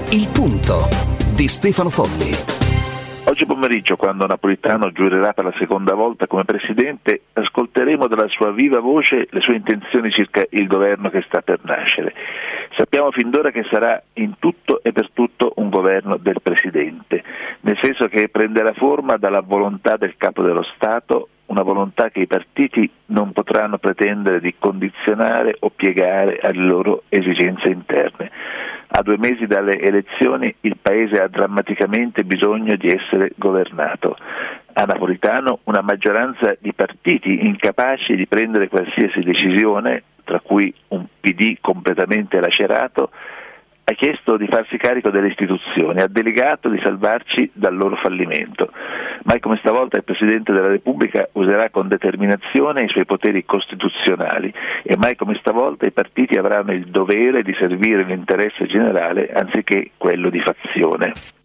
Il punto di Stefano Folli. Oggi pomeriggio, quando Napolitano giurerà per la seconda volta come Presidente, ascolteremo dalla sua viva voce le sue intenzioni circa il governo che sta per nascere. Sappiamo fin d'ora che sarà in tutto e per tutto un governo del Presidente, nel senso che prenderà forma dalla volontà del Capo dello Stato, una volontà che i partiti non potranno pretendere di condizionare o piegare alle loro esigenze interne. A 2 mesi dalle elezioni il Paese ha drammaticamente bisogno di essere governato. A Napolitano una maggioranza di partiti incapaci di prendere qualsiasi decisione, tra cui un PD completamente lacerato, ha chiesto di farsi carico delle istituzioni, ha delegato di salvarci dal loro fallimento. Mai come stavolta il Presidente della Repubblica userà con determinazione i suoi poteri costituzionali e mai come stavolta i partiti avranno il dovere di servire l'interesse generale anziché quello di fazione.